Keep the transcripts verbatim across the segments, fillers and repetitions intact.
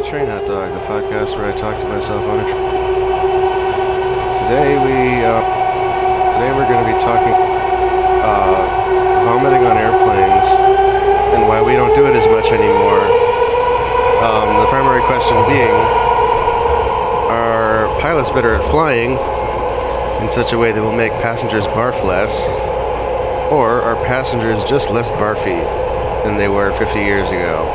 Train Hot Dog, the podcast where I talk to myself on a train. Today we, uh, today we're going to be talking uh, vomiting on airplanes and why we don't do it as much anymore. Um, the primary question being, are pilots better at flying in such a way that will make passengers barf less, or are passengers just less barfy than they were fifty years ago?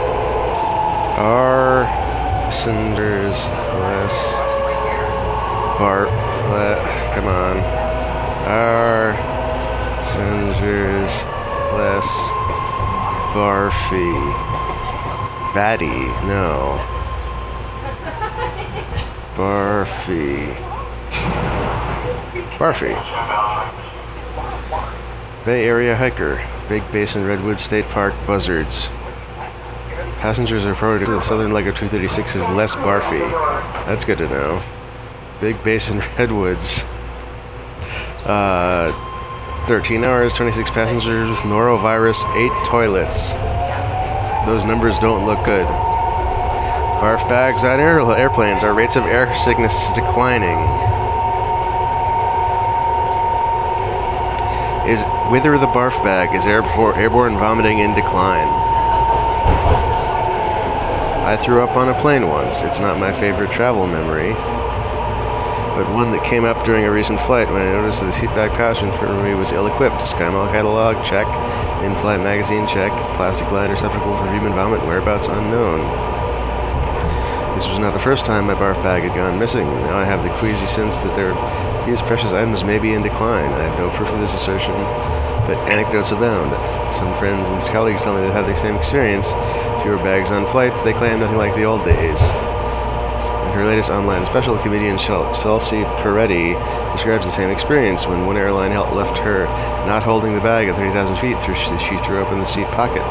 Are passengers less bar... Le, come on. Are passengers less barfy? Batty? No. Barfy. Barfy. Bay Area hiker. Big Basin Redwood State Park buzzards. Passengers are reported that the southern leg of two thirty-six is less barfy. That's good to know. Big Basin Redwoods. Uh, thirteen hours, twenty-six passengers, norovirus, eight toilets. Those numbers don't look good. Barf bags on air- airplanes. Our rates of air sickness is declining. Is Wither the barf bag? Is airborne, airborne vomiting in decline? I threw up on a plane once. It's not my favorite travel memory, but one that came up during a recent flight when I noticed that the seatback pouch in front of me was ill-equipped. SkyMall catalog, check. In-flight magazine, check. Plastic lined receptacle for human vomit, whereabouts unknown. This was not the first time my barf bag had gone missing. Now I have the queasy sense that there, these precious items may be in decline. I have no proof of this assertion, but anecdotes abound. Some friends and colleagues tell me they've had the same experience. Fewer bags on flights, they claim nothing like the old days. In her latest online special, comedian Chelsea Peretti describes the same experience when one airline left her not holding the bag at thirty thousand feet. She threw up in the seat pocket.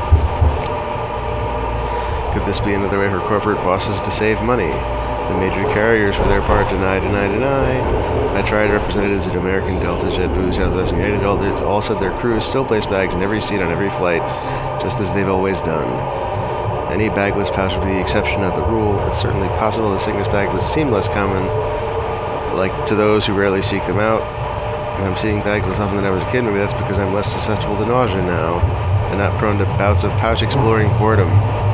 Could this be another way for corporate bosses to save money? The major carriers, for their part, deny, deny, deny. I tried representatives at American, Delta, JetBlue, Southwest, and United. All, all said their crews still place bags in every seat on every flight, just as they've always done. Any bagless pouch would be the exception, not the rule. It's certainly possible the sickness bag would seem less common, like to those who rarely seek them out. If I'm seeing bags less often than I was a kid, maybe that's because I'm less susceptible to nausea now, and not prone to bouts of pouch exploring boredom.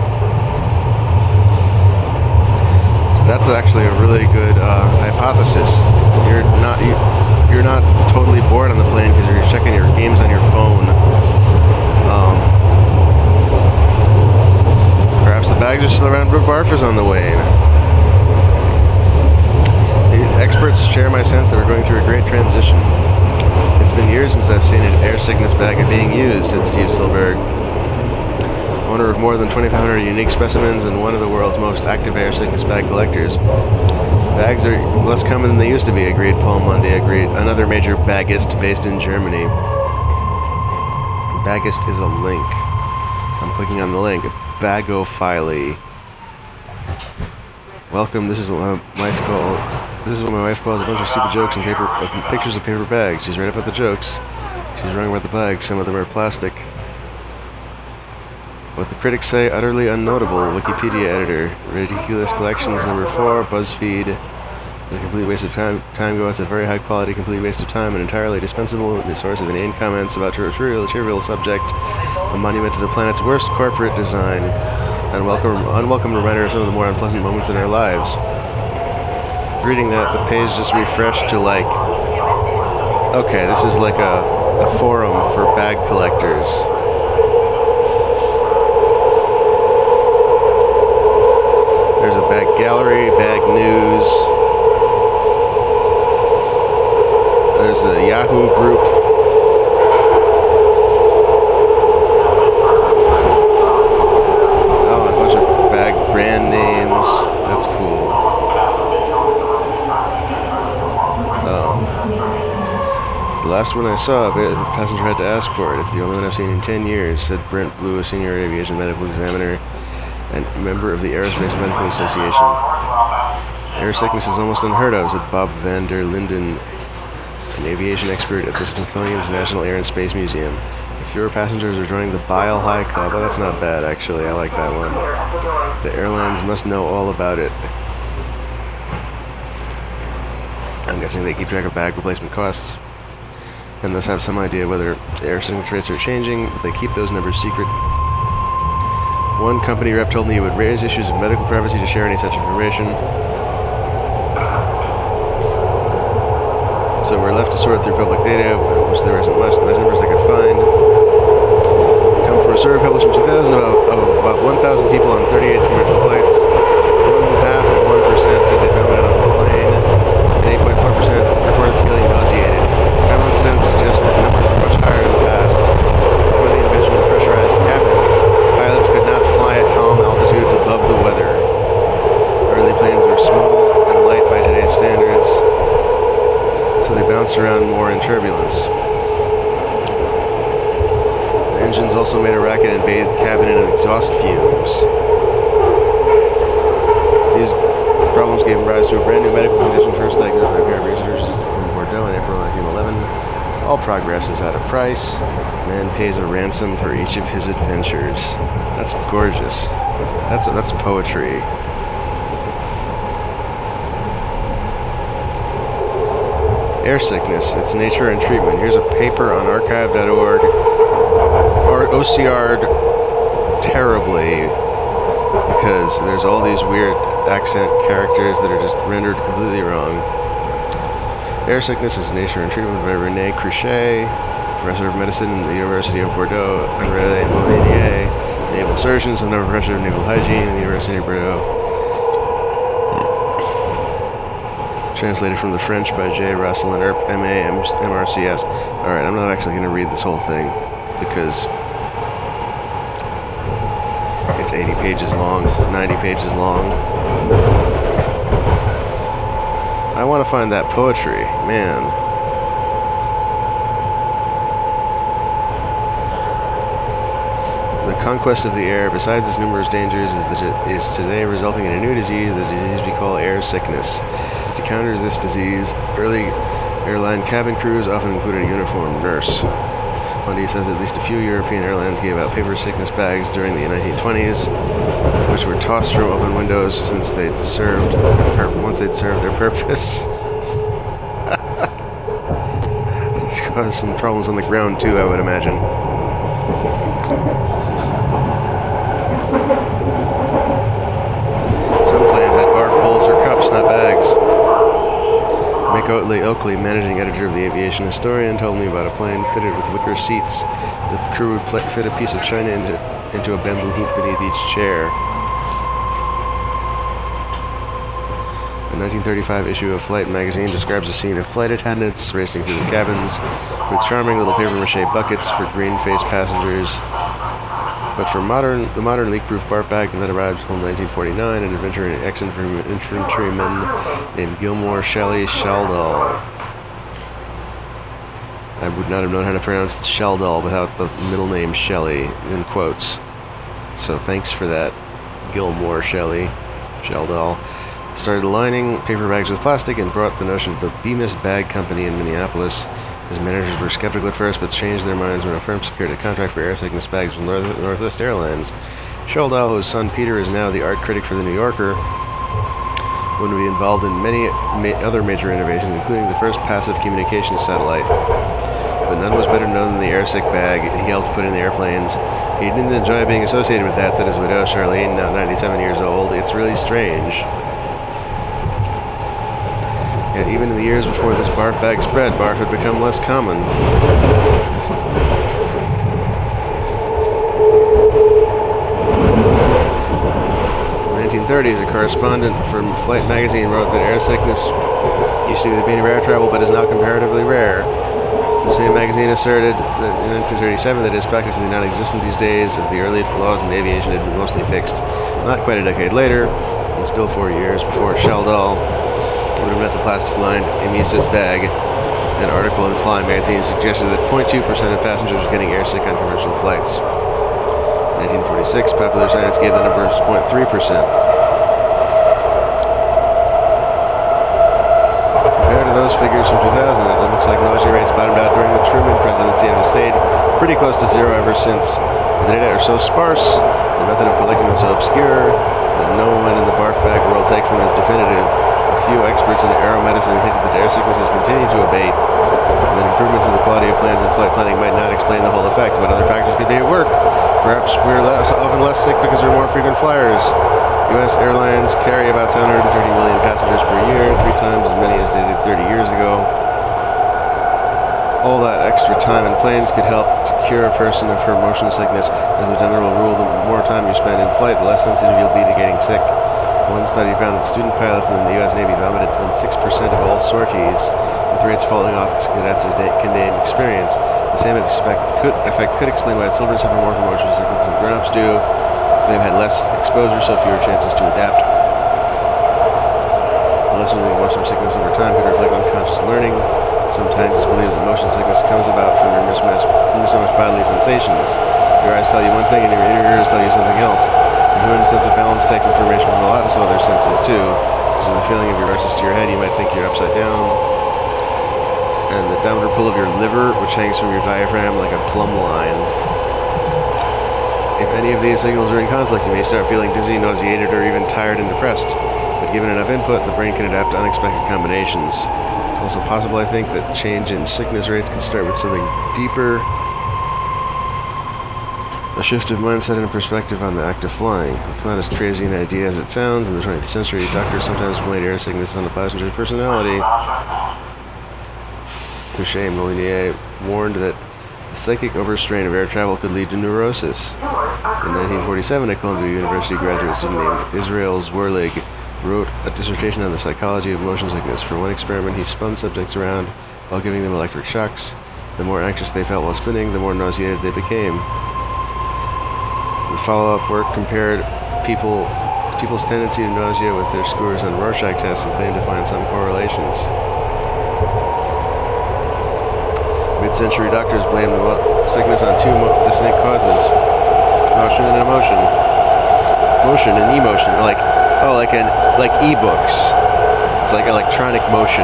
That's actually a really good uh, hypothesis. You're not you, you're not totally bored on the plane because you're checking your games on your phone. Um, perhaps the bags are still around, but barf is on the way. The experts share my sense that we're going through a great transition. It's been years since I've seen an air sickness bag being used, said Steve Silberg, owner of more than twenty-five hundred unique specimens and one of the world's most active air sickness bag collectors. Bags are less common than they used to be, agreed Paul Mundy, agreed another major bagist based in Germany. Bagist is a link. I'm clicking on the link. Bagophily. Welcome. This is what my wife calls. This is what my wife calls a bunch of stupid jokes and paper uh, pictures of paper bags. She's right about the jokes. She's wrong about the bags. Some of them are plastic. What the critics say, utterly unnotable. Wikipedia editor. Ridiculous Collections number four. BuzzFeed. The complete waste of time. Time Go. It's a very high quality, complete waste of time, an entirely dispensable source of inane comments about trivial, trivial subject. A monument to the planet's worst corporate design. Unwelcome, unwelcome reminder of some of the more unpleasant moments in our lives. Reading that, the page just refreshed to like, okay, this is like a, a forum for bag collectors. There's a bag gallery, bag news. There's a Yahoo group. Oh, a bunch of bag brand names. That's cool. Um, the last one I saw, a passenger had to ask for it. It's the only one I've seen in ten years, said Brent Blue, a senior aviation medical examiner and member of the Aerospace Medical Association. Air sickness is almost unheard of, said Bob van der Linden, an aviation expert at the Smithsonian's National Air and Space Museum. Fewer passengers are joining the Bile High Club. Oh, that's not bad, actually. I like that one. The airlines must know all about it. I'm guessing they keep track of bag replacement costs and thus have some idea whether air signature rates are changing. They keep those numbers secret. One company rep told me it would raise issues of medical privacy to share any such information. So we're left to sort through public data, which there isn't much. The best numbers I could find come from a survey published in two thousand about, of about one thousand people on thirty-eight commercial flights. One half of one percent said they'd vomited on the plane, and eight point four percent reported feeling nauseated. Common sense suggests that numbers were much higher in the past. Before the invention of the pressurized cabin, pilots could not fly at calm altitudes above the weather. Early planes were small and light by today's standards, so they bounced around more in turbulence. The engines also made a racket and bathed the cabin in exhaust fumes. These problems gave rise to a brand new medical condition first diagnosed by a pair of researchers from Bordeaux in April nineteen eleven. All progress is at a price. Man pays a ransom for each of his adventures. That's gorgeous. That's that's poetry. Air sickness, its nature and treatment. Here's a paper on archive dot org. Or O C R'd terribly because there's all these weird accent characters that are just rendered completely wrong. Air sickness is nature and treatment by René Cruchet, professor of medicine in the University of Bordeaux, Henri Molinier, naval surgeons and professor of naval hygiene in the University of Bordeaux. Translated from the French by J. Rosalind Earp, M A, M R C S. Alright, I'm not actually going to read this whole thing because it's eighty pages long, ninety pages long. I want to find that poetry, man. The conquest of the air, besides its numerous dangers, is, the, is today resulting in a new disease, the disease we call air sickness. To counter this disease, early airline cabin crews often included a uniformed nurse. Bundy says at least a few European airlines gave out paper sickness bags during the nineteen twenties, which were tossed from open windows since they'd served once they'd served their purpose. It's caused some problems on the ground too, I would imagine. Some planes had barf bowls or cups, not bags. Mick Oakley, Oakley, managing editor of the Aviation Historian, told me about a plane fitted with wicker seats. The crew would fit a piece of china into, into a bamboo hoop beneath each chair. A nineteen thirty-five issue of Flight magazine describes a scene of flight attendants racing through the cabins with charming little papier-mâché buckets for green-faced passengers. But for modern, the modern leak-proof barf bag did not arrive until nineteen forty-nine, an adventuring ex-infantryman named Gilmore Shelley Shaldahl. I would not have known how to pronounce Shaldahl without the middle name Shelley, in quotes. So thanks for that, Gilmore Shelley Shaldahl. Started lining paper bags with plastic and brought the notion of the Bemis Bag Company in Minneapolis. His managers were skeptical at first, but changed their minds when a firm secured a contract for air sickness bags from North Northwest Airlines. Shaldahl, whose son Peter is now the art critic for The New Yorker, would be involved in many ma other major innovations, including the first passive communications satellite. But none was better known than the airsick bag he helped put in the airplanes. He didn't enjoy being associated with that, said his widow, Charlene, now ninety-seven years old. It's really strange. Yet even in the years before this barf bag spread, barf had become less common. In the nineteen thirties, a correspondent from Flight magazine wrote that air sickness used to be the bane of air travel, but is now comparatively rare. The same magazine asserted that in nineteen thirty-seven that it is practically non-existent these days, as the early flaws in aviation had been mostly fixed. Not quite a decade later, and still four years before Shaldahl would have met the plastic-lined Emesis bag, an article in Fly magazine suggested that zero point two percent of passengers were getting airsick on commercial flights. In nineteen forty-six, Popular Science gave the number as zero point three percent. Compared to those figures from two thousand, it looks like nausea rates bottomed out during the Truman presidency and have stayed pretty close to zero ever since. The data are so sparse, the method of collecting them so obscure, that no one in the barf bag world takes them as definitive. A few experts in aeromedicine hinted that air sicknesses continue to abate, and that improvements in the quality of planes and flight planning might not explain the whole effect, but other factors could be at work. Perhaps we're less, often less sick because we're more frequent flyers. U S airlines carry about seven hundred thirty million passengers per year, three times as many as they did thirty years ago. All that extra time in planes could help to cure a person of her motion sickness. As a general rule, the more time you spend in flight, the less sensitive you'll be to getting sick. One study found that student pilots in the U S Navy vomited in six percent of all sorties, with rates falling off as cadets can name experience. The same effect could, effect could explain why children suffer more from motion sickness than grown-ups do. They've had less exposure, so fewer chances to adapt. Lessening motion sickness over time could reflect unconscious learning. Sometimes it's believed that motion sickness comes about from your mismatched, from so much bodily sensations. Your eyes tell you one thing and your ears tell you something else. The human sense of balance takes information from a lot of other senses too. So the feeling of your versus to your head, you might think you're upside down. And the downward pull of your liver, which hangs from your diaphragm like a plumb line. If any of these signals are in conflict, you may start feeling dizzy, nauseated, or even tired and depressed. But given enough input, the brain can adapt to unexpected combinations. It's also possible, I think, that change in sickness rates can start with something deeper. A shift of mindset and perspective on the act of flying. It's not as crazy an idea as it sounds. In the twentieth century, doctors sometimes blamed air sickness on the passenger's personality. Touché Molinier warned that the psychic overstrain of air travel could lead to neurosis. In nineteen forty-seven, a Columbia University graduate student named Israel Zwerlig wrote a dissertation on the psychology of motion sickness. For one experiment, he spun subjects around while giving them electric shocks. The more anxious they felt while spinning, the more nauseated they became. The follow-up work compared people people's tendency to nausea with their scores on Rorschach tests and claimed to find some correlations. Mid-century doctors blamed sickness on two distinct causes: motion and emotion. Motion and emotion, like oh, like an like e-books. It's like electronic motion.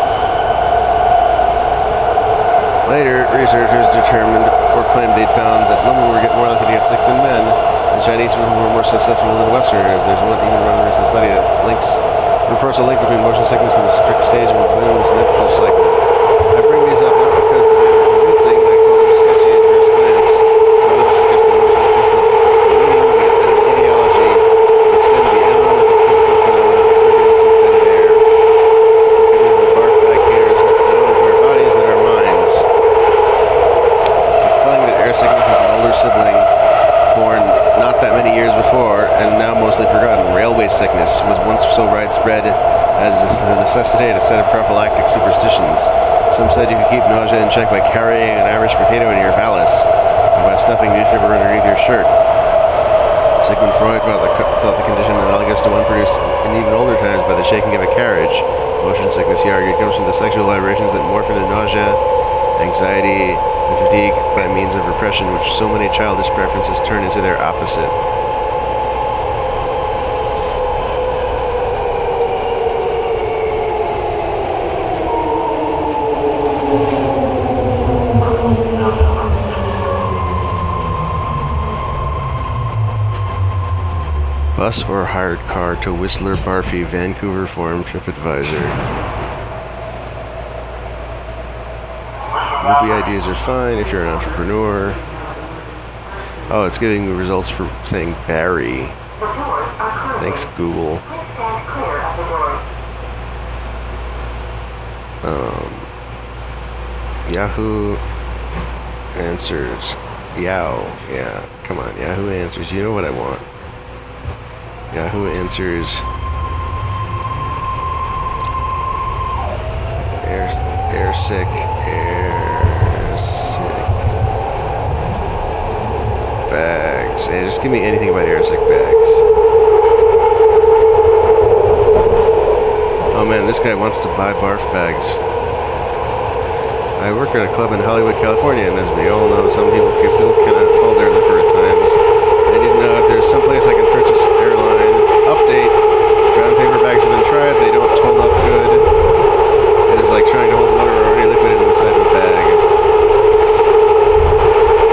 Later, researchers determined or claimed they'd found that women were get more likely to get sick than men, and Chinese people were more susceptible than Westerners. There's one even one recent study that links reports a link between motion sickness and the strict stage of a woman's menstrual cycle. I bring these up not because they're convincing, I call them sketchy at first glance, rather to suggest that motion sickness is a meaning, yet an ideology to extend beyond the physical phenomena of turbulence and fetid air. The community of the barf bag caters not only to our bodies, but our minds. It's telling that air sickness is an older sibling born not that many years before and now mostly forgotten. Railway sickness was once so widespread as to necessitate a set of prophylactic superstitions. Some said you could keep nausea in check by carrying an Irish potato in your valise or by stuffing newspaper underneath your shirt. Sigmund Freud thought the, thought the condition analogous to one produced in even older times by the shaking of a carriage. Motion sickness, he argued, comes from the sexual vibrations that morph into nausea, anxiety, and fatigue by means of repression, which so many childish preferences turn into their opposite. Bus or hired car to Whistler Barfy, Vancouver Forum TripAdvisor. Movie ideas are fine if you're an entrepreneur. Oh, it's giving me results for saying Barry. Thanks, Google. Um, Yahoo Answers. Yow. Yeah, come on, Yahoo Answers. You know what I want. Yahoo Answers. Air, air sick, air sick bags. Yeah, just give me anything about air sick bags. Oh man, this guy wants to buy barf bags. I work at a club in Hollywood, California, and as we all know, some people feel kind of hold their liquor at times. I didn't know if there's some place I can purchase airline. Update. Brown paper bags have been tried. They don't hold up good. It is like trying to hold water or any liquid in the side of a bag.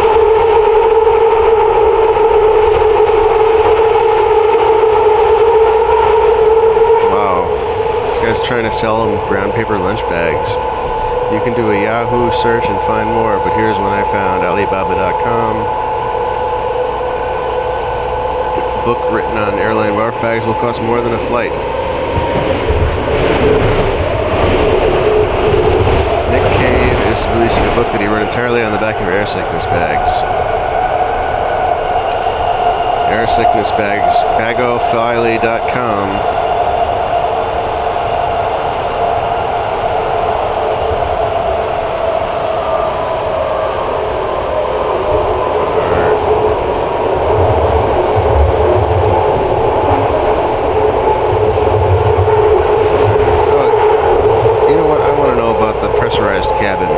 is trying to sell them brown paper lunch bags. You can do a Yahoo search and find more, but here's one I found, Alibaba dot com. Book written on airline barf bags will cost more than a flight. Nick Cave is releasing a book that he wrote entirely on the back of air sickness bags. Air sickness bags, bagophile dot com. Pressurized cabin.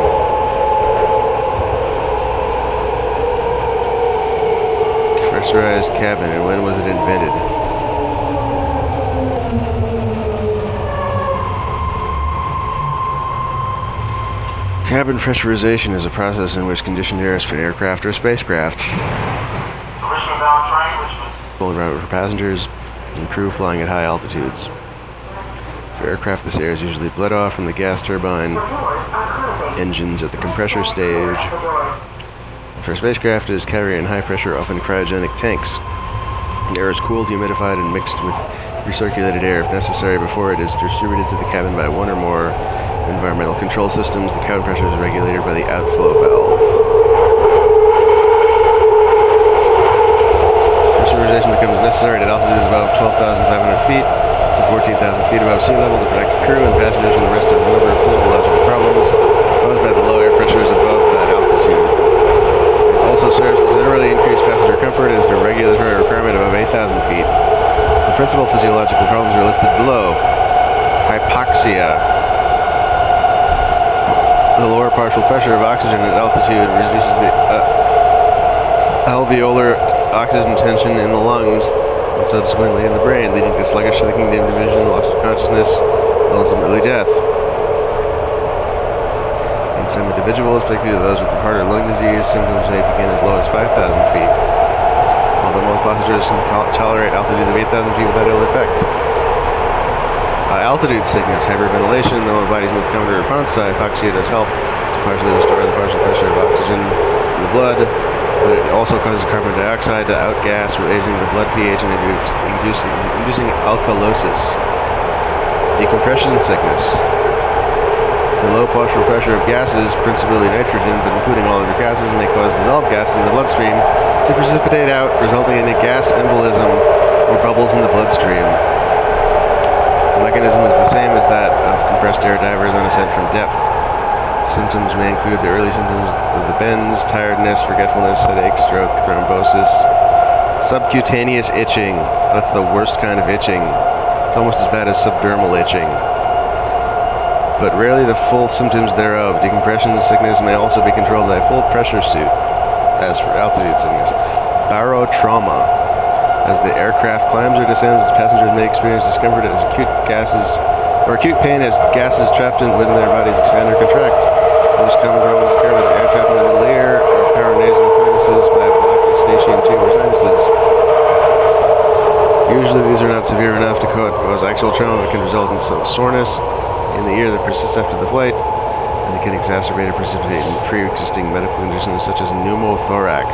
Pressurized cabin, and when was it invented? Cabin pressurization is a process in which conditioned air is for an aircraft or spacecraft. For passengers and crew flying at high altitudes. For aircraft, this air is usually bled off from the gas turbine engines at the compressor stage. For spacecraft, it is carried in high-pressure, often cryogenic tanks. The air is cooled, humidified, and mixed with recirculated air if necessary before it is distributed to the cabin by one or more environmental control systems. The cabin pressure is regulated by the outflow valve. Pressurization becomes necessary at altitudes above twelve thousand five hundred feet. To fourteen thousand feet above sea level to protect crew and passengers from the risk of a number of physiological problems caused by the low air pressures above that altitude. It also serves to generally increase passenger comfort and is a regulatory requirement above eight thousand feet. The principal physiological problems are listed below. Hypoxia. The lower partial pressure of oxygen at altitude reduces the uh, alveolar oxygen tension in the lungs and subsequently in the brain, leading to sluggish thinking, division, loss of consciousness, and ultimately death. In some individuals, particularly those with heart or lung disease, symptoms may begin as low as five thousand feet, although most passengers can tolerate altitudes of eight thousand feet without ill effect. Uh, altitude sickness, hyperventilation, though the body's most common response to hypoxia, does help to partially restore the partial pressure of oxygen in the blood, but it also causes carbon dioxide to outgas, raising the blood pH and inducing, inducing alkalosis. Decompression sickness. The low partial pressure of gases, principally nitrogen, but including all other gases, may cause dissolved gases in the bloodstream to precipitate out, resulting in a gas embolism or bubbles in the bloodstream. The mechanism is the same as that of compressed air divers on ascent from depth. Symptoms may include the early symptoms of the bends, tiredness, forgetfulness, headache, stroke, thrombosis, subcutaneous itching. That's the worst kind of itching. It's almost as bad as subdermal itching. But rarely the full symptoms thereof. Decompression sickness may also be controlled by a full pressure suit. As for altitude sickness, barotrauma. As the aircraft climbs or descends, passengers may experience discomfort as acute gases or acute pain as gases trapped in, within their bodies expand or contract. Most common problems occur with air trapped in the middle ear or paranasal sinuses by blocked eustachian tube or sinuses. Usually these are not severe enough to cause actual trauma, but can result in some soreness in the ear that persists after the flight, and it can exacerbate or precipitate pre-existing medical conditions such as pneumothorax.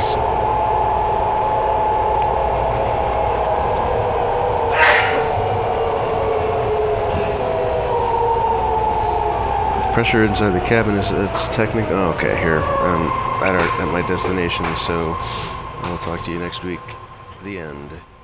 Pressure inside the cabin is it's technical. Oh, okay, here um, at our at my destination. So I'll talk to you next week. The end.